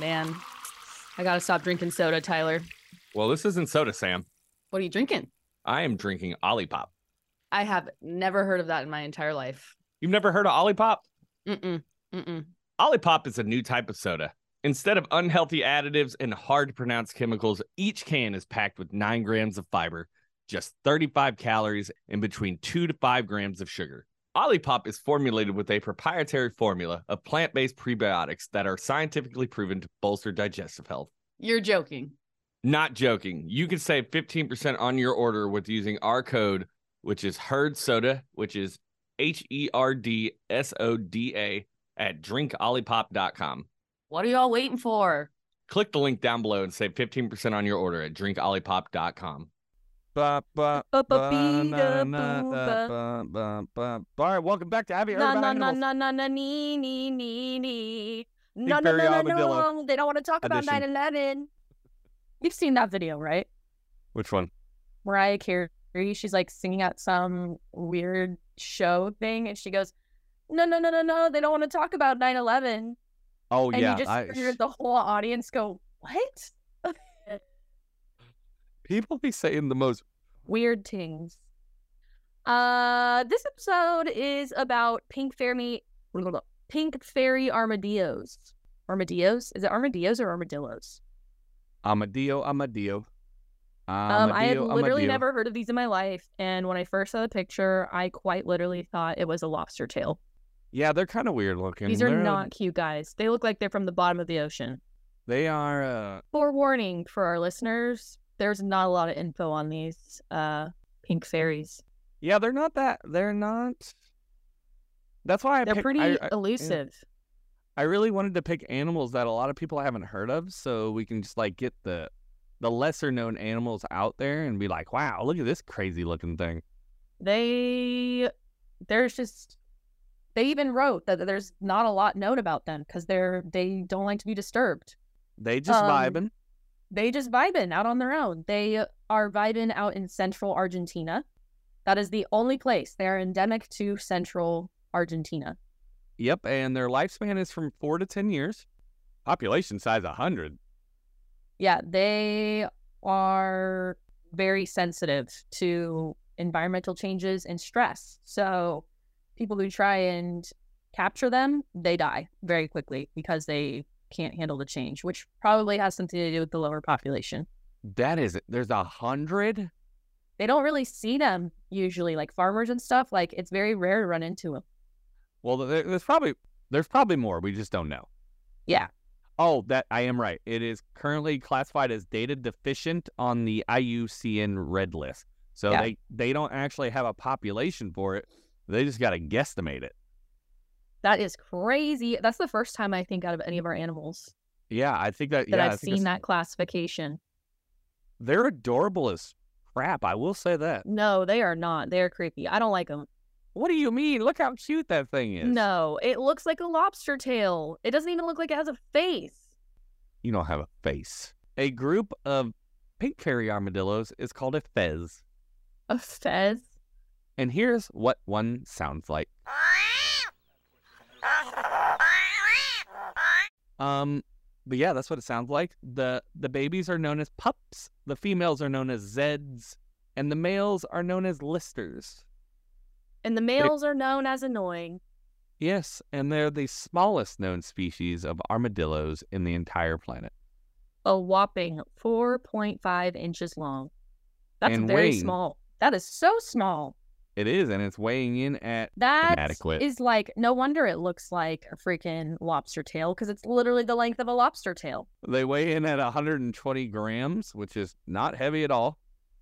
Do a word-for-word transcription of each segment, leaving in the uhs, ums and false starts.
man. I gotta stop drinking soda, Tyler. Well, this isn't soda, Sam. What are you drinking? I am drinking Olipop. I have never heard of that in my entire life. You've never heard of Olipop? Mm-mm. Mm-mm. Olipop is a new type of soda. Instead of unhealthy additives and hard-to-pronounce chemicals, each can is packed with nine grams of fiber, just thirty-five calories, and between two to five grams of sugar. Olipop is formulated with a proprietary formula of plant-based prebiotics that are scientifically proven to bolster digestive health. You're joking. Not joking. You can save fifteen percent on your order with using our code, which is HERDSODA, which is H E R D S O D A, at drink olipop dot com. What are y'all waiting for? Click the link down below and save fifteen percent on your order at drink olipop dot com. Ba, ba, ba, na, na, da, ba, ba, ba. All right, welcome back to Have You Heard Na About na na Animals? na na na nee nee nee nee. Big No no Fairy no no Armadillo no. They don't want to talk about edition. nine eleven. You've seen that video, right? Which one? Mariah Carey, she's like singing at some weird show thing, and she goes, "No no no no no. They don't want to talk about nine eleven." Oh, And yeah. you just I, hear the whole audience go, "What?" people be saying the most. Weird things. Uh, this episode is about pink fairy, pink fairy armadillos. Armadillos? Is it armadillos or armadillos? Amadillo, Amadillo. Um, I had Amadillo, literally Amadillo. never heard of these in my life, and when I first saw the picture, I quite literally thought it was a lobster tail. Yeah, they're kind of weird looking. These are They're- not cute, guys. They look like they're from the bottom of the ocean. They are. Uh, Forewarning for our listeners, there's not a lot of info on these uh pink fairies. yeah, they're not that. They're not. That's why I They're picked- pretty I, I, elusive. I really wanted to pick animals that a lot of people haven't heard of, so we can just like get the the lesser known animals out there and be like, wow, look at this crazy looking thing. They there's just they even wrote that there's not a lot known about them because they're they don't like to be disturbed. They just Um, vibing. They just vibing out on their own. They are vibing out in central Argentina. That is the only place. They are endemic to central Argentina. Yep, and their lifespan is from four to ten years. Population size a hundred. Yeah, they are very sensitive to environmental changes and stress. So people who try and capture them, they die very quickly because they can't handle the change, which probably has something to do with the lower population. That is it. There's a hundred. They don't really see them usually, like farmers and stuff. Like, it's very rare to run into them. Well, there, there's probably there's probably more. We just don't know. Yeah. Oh, that I am right. It is currently classified as data deficient on the I U C N red list. So Yeah. they, they don't actually have a population for it. They just got to guesstimate it. That is crazy. That's the first time I think out of any of our animals Yeah, I think that. that yeah, I I've think seen it's- that classification. They're adorable as crap. I will say that. No, they are not. They're creepy. I don't like them. What do you mean? Look how cute that thing is. No, it looks like a lobster tail. It doesn't even look like it has a face. You don't have a face. A group of pink fairy armadillos is called a fez. A fez? And here's what one sounds like. Um, but yeah, that's what it sounds like. The the babies are known as pups, the females are known as zeds, and the males are known as listers. And the males are known as annoying. Yes, and they're the smallest known species of armadillos in the entire planet. A whopping four point five inches long. That's And very weighing- small. That is so small. It is, and it's weighing in at That inadequate. is like, no wonder it looks like a freaking lobster tail because it's literally the length of a lobster tail. They weigh in at one hundred twenty grams, which is not heavy at all.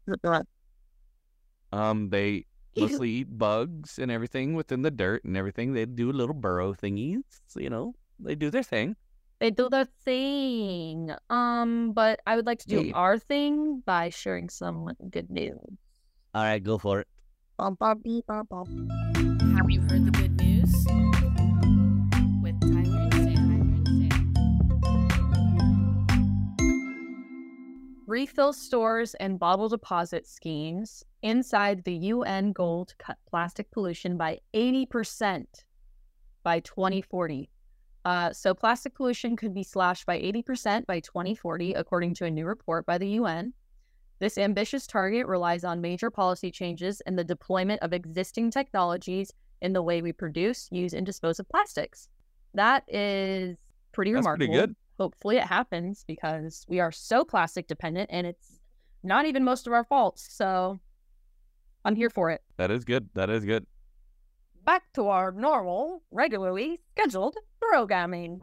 Um, they mostly eat bugs and everything within the dirt and everything. They do little burrow thingies, you know. They do their thing. They do their thing. Um, but I would like to do Yeah. our thing by sharing some good news. All right, go for it. Bum, bum, beep, bum, bum. Have you heard the good news? With Tyler and Sam. Refill stores and bottle deposit schemes inside the U N goal to cut plastic pollution by eighty percent by twenty forty. Uh, so plastic pollution could be slashed by eighty percent by twenty forty, according to a new report by the U N. This ambitious target relies on major policy changes and the deployment of existing technologies in the way we produce, use, and dispose of plastics. That is pretty That's remarkable. pretty good. Hopefully it happens because we are so plastic dependent and it's not even most of our faults. So I'm here for it. That is good. That is good. Back to our normal, regularly scheduled programming.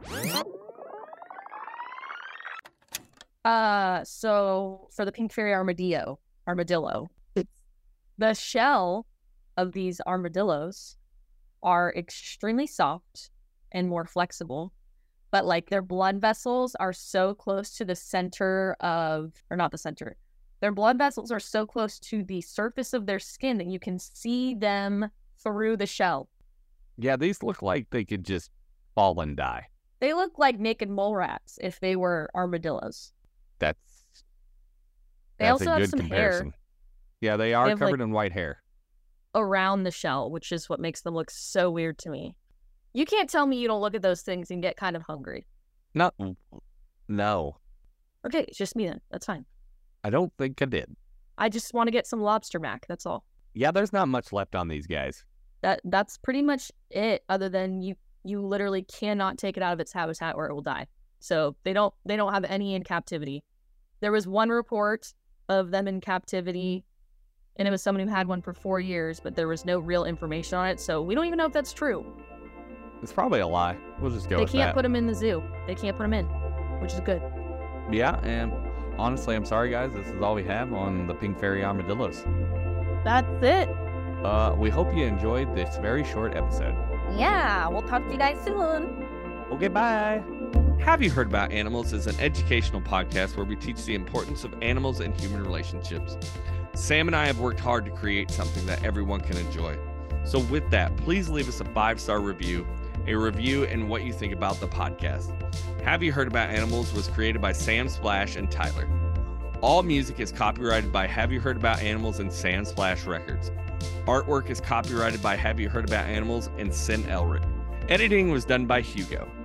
Uh, so for the pink fairy armadillo, armadillo, the shell of these armadillos are extremely soft and more flexible, but like their blood vessels are so close to the center of, or not the center, their blood vessels are so close to the surface of their skin that you can see them through the shell. Yeah, these look like they could just fall and die. They look like naked mole rats if they were armadillos. That's They that's also a have good some comparison. hair Yeah, they are have, covered like- in white hair. around the shell, which is what makes them look so weird to me. You can't tell me you don't look at those things and get kind of hungry. No, no, Okay, it's just me then. That's fine. I don't think I did. I just want to get some lobster mac. That's all. Yeah, there's not much left on these guys. That that's pretty much it. Other than you, you literally cannot take it out of its habitat or it will die. So they don't they don't have any in captivity. There was one report of them in captivity, and it was someone who had one for four years, but there was no real information on it. So we don't even know if that's true. It's probably a lie. We'll just go They with can't that. put them in the zoo. They can't put them in, which is good. Yeah, and honestly, I'm sorry, guys. This is all we have on the pink fairy armadillos. That's it. Uh, we hope you enjoyed this very short episode. Yeah, we'll talk to you guys soon. Okay, bye. Have You Heard About Animals is an educational podcast where we teach the importance of animals and human relationships. Sam and I have worked hard to create something that everyone can enjoy. So with that, please leave us a five-star review, a review and what you think about the podcast. Have You Heard About Animals was created by Sam Splash and Tyler. All music is copyrighted by Have You Heard About Animals and Sam Splash Records. Artwork is copyrighted by Have You Heard About Animals and Sin Elric. Editing was done by Hugo.